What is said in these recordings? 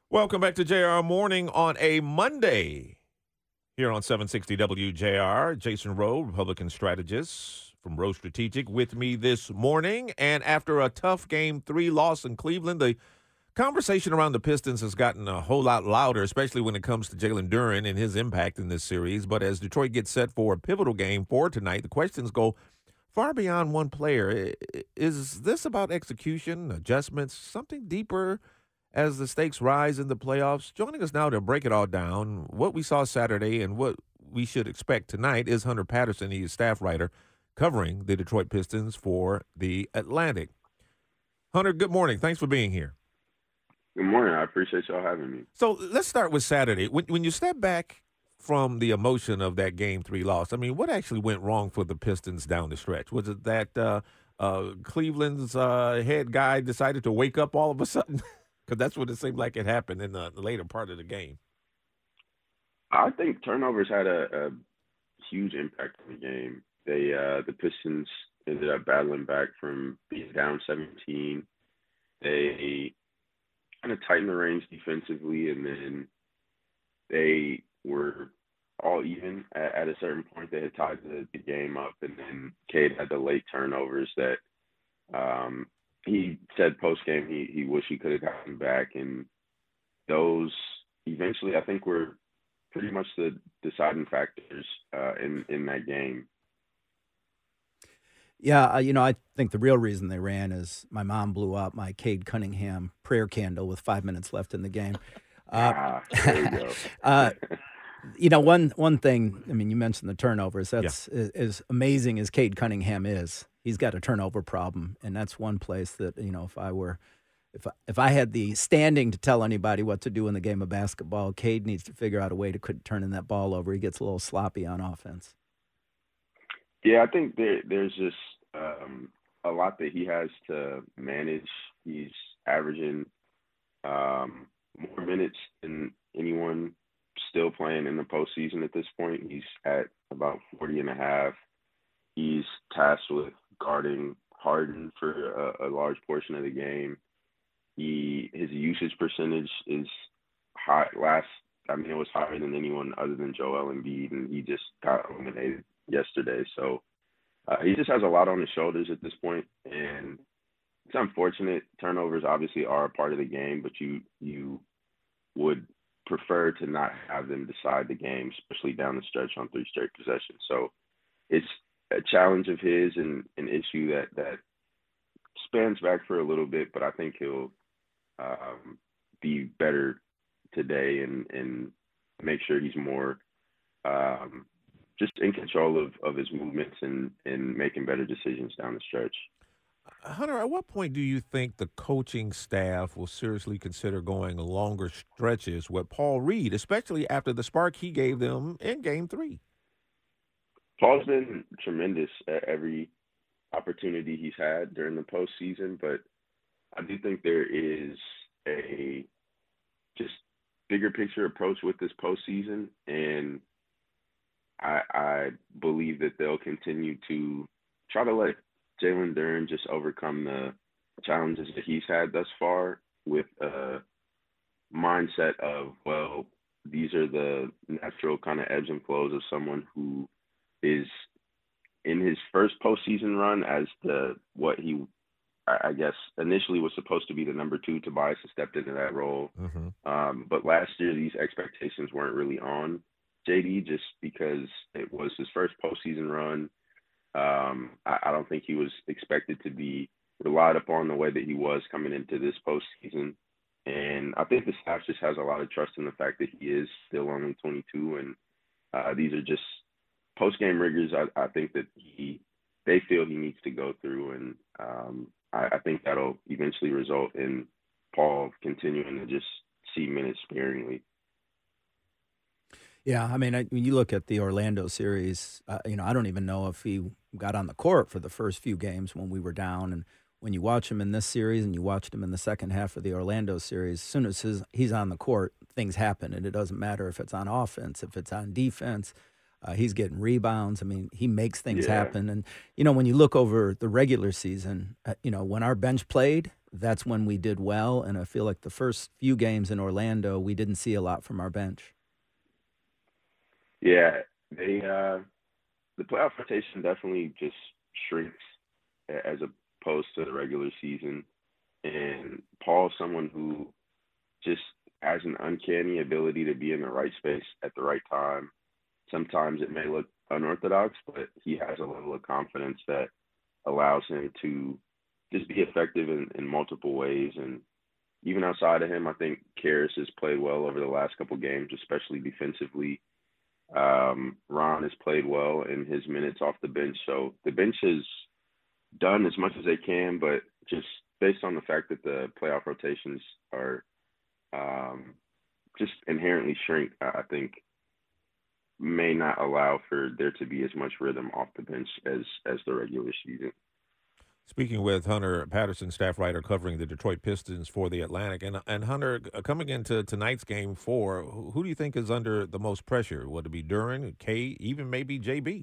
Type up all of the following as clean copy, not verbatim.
Welcome back to JR Morning on a Monday here on 760 WJR. Jason Rowe, Republican strategist from Rowe Strategic, with me this morning. And after a tough Game 3 loss in Cleveland, the conversation around the Pistons has gotten a whole lot louder, especially when it comes to Jalen Duren and his impact in this series. But as Detroit gets set for a pivotal game for tonight, the questions go far beyond one player. Is this about execution, adjustments, something deeper as the stakes rise in the playoffs? Joining us now to break it all down, what we saw Saturday and what we should expect tonight, is Hunter Patterson. He is staff writer covering the Detroit Pistons for The Atlantic. Hunter, good morning. Thanks for being here. Good morning. I appreciate y'all having me. So let's start with Saturday. When you step back from the emotion of that Game 3 loss, I mean, what actually went wrong for the Pistons down the stretch? Was it that Cleveland's head guy decided to wake up all of a sudden? Because that's what it seemed like it happened in the later part of the game. I think turnovers had a huge impact on the game. The Pistons ended up battling back from being down 17. They kind of tightened the reins defensively, and then they were all even at a certain point. They had tied the game up, and then Cade had the late turnovers that he said post-game he wished he could have gotten back, and those eventually I think were pretty much the deciding factors in that game. Yeah, I think the real reason they ran is my mom blew out my Cade Cunningham prayer candle with 5 minutes left in the game. There you go. One thing, I mean, you mentioned the turnovers. That's as amazing as Cade Cunningham is. He's got a turnover problem, and that's one place that, if I had the standing to tell anybody what to do in the game of basketball, Cade needs to figure out a way to quit turning that ball over. He gets a little sloppy on offense. Yeah, I think there's just a lot that he has to manage. He's averaging more minutes than anyone still playing in the postseason at this point. He's at about 40 and a half. He's tasked with guarding Harden for a large portion of the game. His usage percentage is high. It was higher than anyone other than Joel Embiid, and he just got eliminated yesterday. So he just has a lot on his shoulders at this point, and it's unfortunate. Turnovers obviously are a part of the game, but you would prefer to not have them decide the game, especially down the stretch on 3 straight possessions. So it's a challenge of his and an issue that spans back for a little bit, but I think he'll be better today and make sure he's more just in control of his movements and making better decisions down the stretch. Hunter, at what point do you think the coaching staff will seriously consider going longer stretches with Paul Reed, especially after the spark he gave them in Game 3? Paul's been tremendous at every opportunity he's had during the postseason, but I do think there is a just bigger picture approach with this postseason, and I believe that they'll continue to try to let Jalen Duren just overcome the challenges that he's had thus far with a mindset of, well, these are the natural kind of ebbs and flows of someone who is in his first postseason run as what he, I guess, initially was supposed to be the number 2. Tobias has stepped into that role. Mm-hmm. But last year, these expectations weren't really on JD just because it was his first postseason run. I don't think he was expected to be relied upon the way that he was coming into this postseason. And I think the staff just has a lot of trust in the fact that he is still only 22. And these are just post-game rigors I think that they feel he needs to go through. And I think that'll eventually result in Paul continuing to just see minutes sparingly. Yeah, I mean, when you look at the Orlando series, I don't even know if he got on the court for the first few games when we were down. And when you watch him in this series and you watched him in the second half of the Orlando series, as soon as he's on the court, things happen. And it doesn't matter if it's on offense, if it's on defense. He's getting rebounds. I mean, he makes things happen. And, when you look over the regular season, when our bench played, that's when we did well. And I feel like the first few games in Orlando, we didn't see a lot from our bench. Yeah, the playoff rotation definitely just shrinks as opposed to the regular season. And Paul's someone who just has an uncanny ability to be in the right space at the right time. Sometimes it may look unorthodox, but he has a level of confidence that allows him to just be effective in multiple ways. And even outside of him, I think Karras has played well over the last couple games, especially defensively. Ron has played well in his minutes off the bench. So the bench has done as much as they can, but just based on the fact that the playoff rotations are just inherently shrink, I think may not allow for there to be as much rhythm off the bench as the regular season. Speaking with Hunter Patterson, staff writer covering the Detroit Pistons for The Atlantic. And Hunter, coming into tonight's Game 4, who do you think is under the most pressure? Would it be Duren, K, even maybe JB?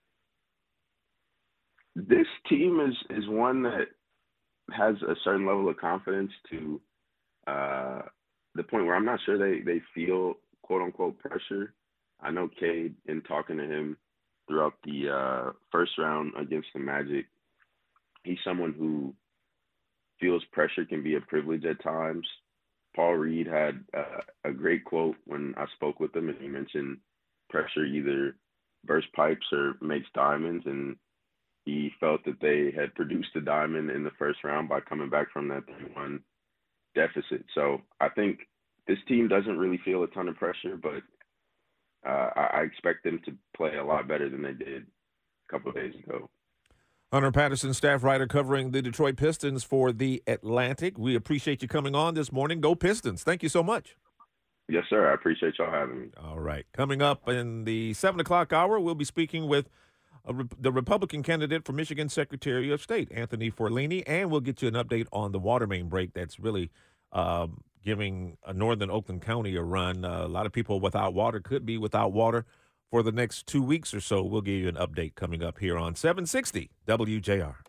This team is one that has a certain level of confidence to the point where I'm not sure they feel quote-unquote pressure. I know Cade, in talking to him throughout the first round against the Magic, he's someone who feels pressure can be a privilege at times. Paul Reed had a great quote when I spoke with him, and he mentioned pressure either bursts pipes or makes diamonds, and he felt that they had produced a diamond in the first round by coming back from that 3-1 deficit. So I think this team doesn't really feel a ton of pressure, but I expect them to play a lot better than they did a couple of days ago. Hunter Patterson, staff writer covering the Detroit Pistons for The Atlantic. We appreciate you coming on this morning. Go Pistons. Thank you so much. Yes, sir. I appreciate y'all having me. All right. Coming up in the 7 o'clock hour, we'll be speaking with the Republican candidate for Michigan Secretary of State, Anthony Forlini, and we'll get you an update on the water main break that's really giving northern Oakland County a run. A lot of people without water could be without water for the next 2 weeks or so. We'll give you an update coming up here on 760 WJR.